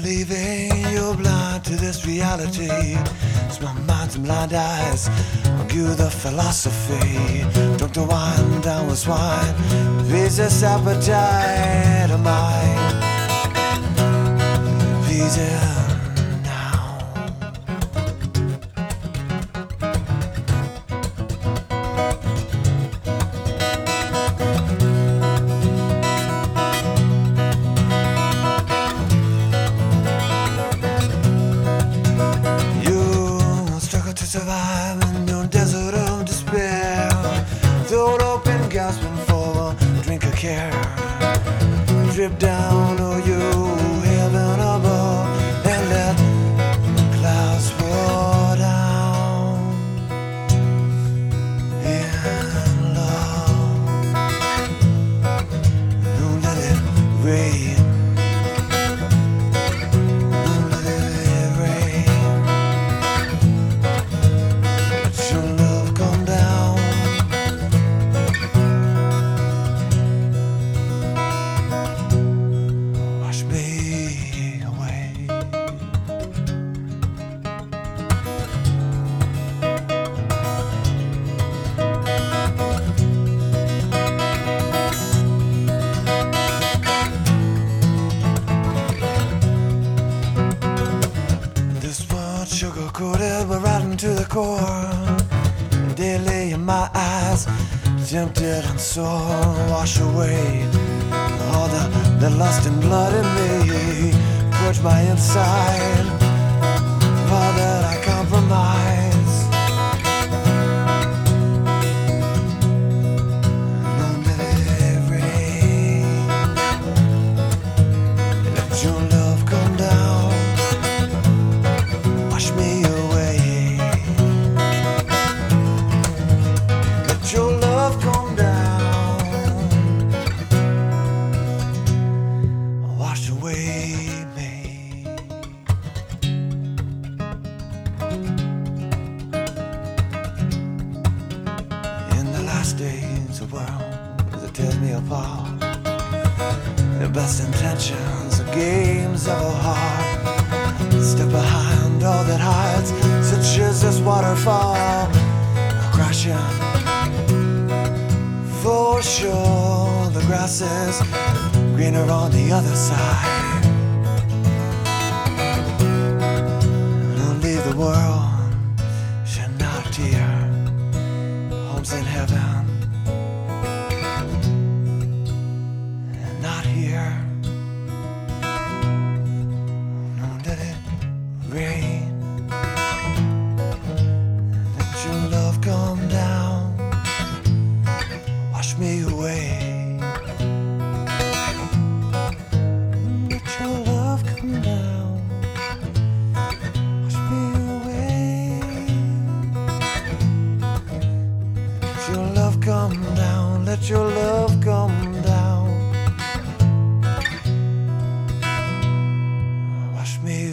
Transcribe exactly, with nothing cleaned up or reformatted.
Believing you're blind to this reality. It's my mind's blind eyes. Argue the philosophy. Drunk the wine down with swine. Please this appetite of mine. Please it now. To survive in your desert of despair, throat open, gasping for a drink of care. Drip down on you, heaven above, and let the clouds pour down in love. Don't let it rain. Sugar-coated, but rotten to the core. Daily in my eyes, tempted and sore. Wash away all the, the lust and blood in me. Purge my inside, all that I compromise. Don't let it rain. Let your love come down. Wash me away. Let your love come down. Wash away me. In the last days, the world as it tears me apart. The best intentions are games of a heart. Step behind all that hides, such as this waterfall, crashing. For sure, the grass is greener on the other side. Don't leave the world, shed not a tear. Home's in heaven, and not here. Rain, let your love come down, wash me away. Let your love come down, wash me away. Let your love come down, let your love come down, wash me away.